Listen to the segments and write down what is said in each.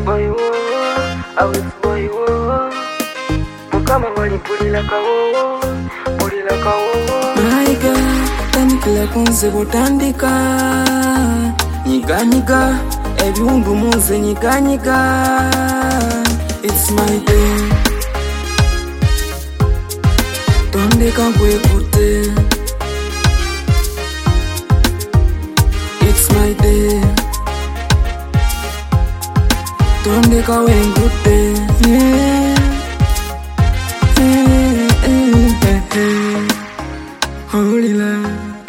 boy wo, awis boy wo. Mukama wali pulila kawo. My God, tandikila kunze botandika. Nyiga, ebyundu munze nyiga. It's my day. Tondeka kwekute. It's my day. Tondeka wengute. Olila,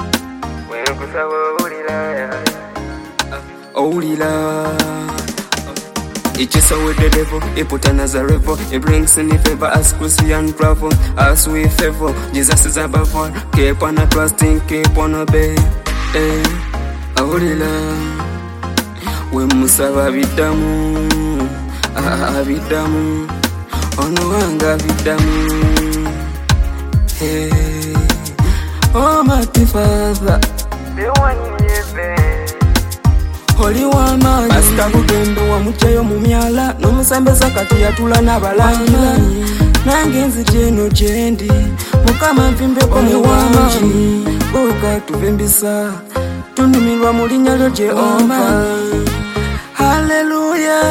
Olila. It is with the devil, he put on as a rebel. He brings in the favor as Christian travel. As we favor, Jesus is above all. Keep on a trusting, keep on obey. Olila, we musaba vidamu, vidamu, onuanga vidamu. Hey, oh mighty Father, the one in heaven. Holy Wama, Pastor Bugendo wa muchayo mumyala, no musambeza kati yatula n'abalanga. Nange nzijeno jendi, mukama mpimbe ko muwanji. Boka tuvimbisa, tunumirwa mu linnya lyo Jehova. Hallelujah.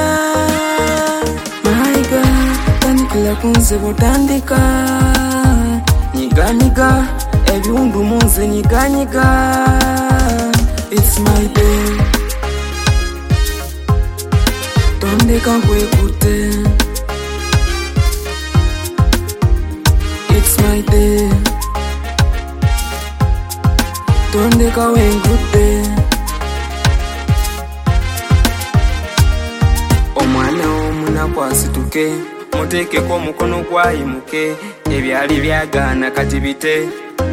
My God, tandikila kunze botandika. Nyiga, ebyundu munze nyiga. It's my day. Tondeka kwekute. It's my day. Tondeka wengute. Omwana omuna kwasituke. Muteke ko mukono gwayimuke. Ebyali byagana kati bite.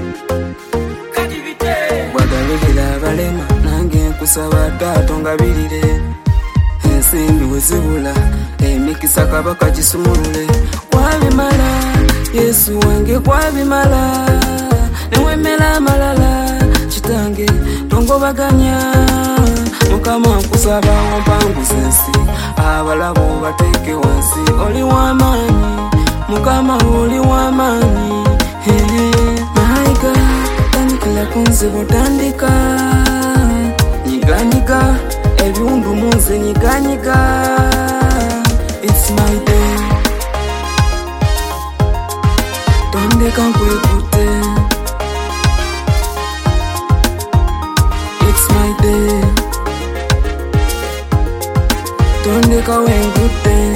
Bwagalirira abalema nange nkusaba Taata ngabirire. Ensimbi wezibula emikisa kabaka gisumulule. Kwabimala Yesu wange kwabimala. Newemera amalala kitange tongobaganya. Mukama nkusaba ompanguza ensi. Abalabo bateke wansi. Oli w'amaanyi Mukama oli w'amaanyi. My God, tandikila kunze botandika. Nyiga, ebyundu munze nyiga. It's my day. Tondeka kwekute. It's my day. Tondeka wengute.